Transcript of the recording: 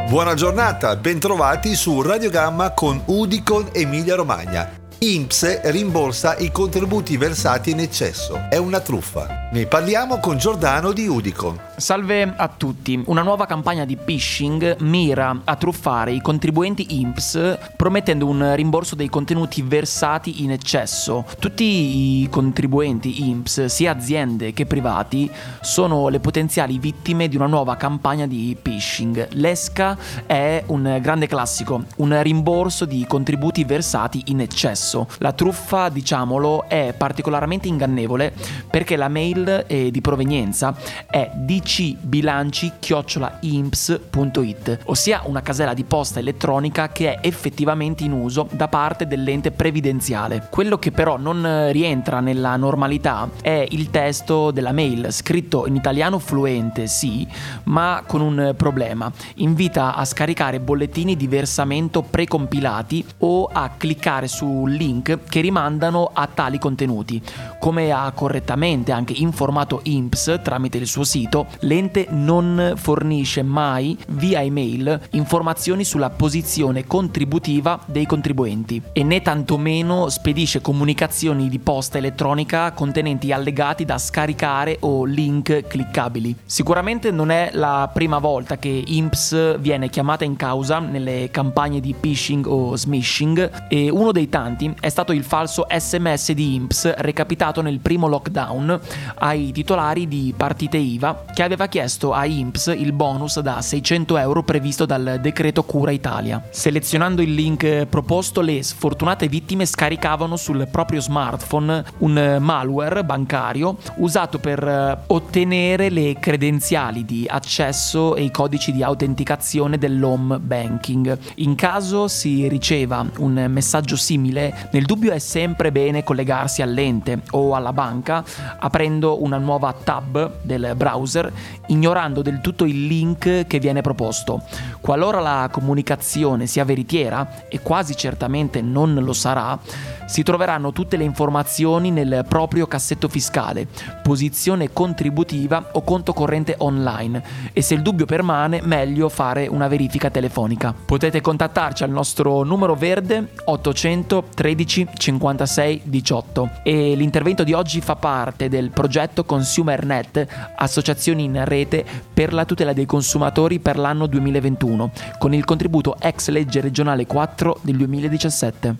Buona giornata, bentrovati su Radio Gamma con Udicon Emilia Romagna. INPS rimborsa i contributi versati in eccesso. È una truffa. Ne parliamo con Giordano di Udicon. Salve a tutti. Una nuova campagna di phishing mira a truffare i contribuenti INPS promettendo un rimborso dei contenuti versati in eccesso. Tutti i contribuenti INPS, sia aziende che privati, sono le potenziali vittime di una nuova campagna di phishing. L'esca è un grande classico, un rimborso di contributi versati in eccesso. La truffa, diciamolo, è particolarmente ingannevole perché la mail di provenienza è dcbilanci@inps.it, ossia una casella di posta elettronica che è effettivamente in uso da parte dell'ente previdenziale. Quello che però non rientra nella normalità è il testo della mail, scritto in italiano fluente, sì, ma con un problema. Invita a scaricare bollettini di versamento precompilati o a cliccare su link che rimandano a tali contenuti. Come ha correttamente anche informato INPS tramite il suo sito, l'ente non fornisce mai via email informazioni sulla posizione contributiva dei contribuenti e né tantomeno spedisce comunicazioni di posta elettronica contenenti allegati da scaricare o link cliccabili. Sicuramente non è la prima volta che INPS viene chiamata in causa nelle campagne di phishing o smishing, e uno dei tanti è stato il falso SMS di INPS recapitato nel primo lockdown ai titolari di partite IVA, che aveva chiesto a INPS il bonus da 600 euro previsto dal decreto Cura Italia. Selezionando il link proposto, le sfortunate vittime scaricavano sul proprio smartphone un malware bancario usato per ottenere le credenziali di accesso e i codici di autenticazione dell'home banking. In caso si riceva un messaggio simile, nel dubbio è sempre bene collegarsi all'ente o alla banca aprendo una nuova tab del browser, ignorando del tutto il link che viene proposto. Qualora la comunicazione sia veritiera, e quasi certamente non lo sarà, si troveranno tutte le informazioni nel proprio cassetto fiscale, posizione contributiva o conto corrente online, e se il dubbio permane, meglio fare una verifica telefonica. Potete contattarci al nostro numero verde 800 13 56 18, e l'intervento di oggi fa parte del progetto ConsumerNet, associazioni in rete per la tutela dei consumatori per l'anno 2021, con il contributo ex legge regionale 4 del 2017.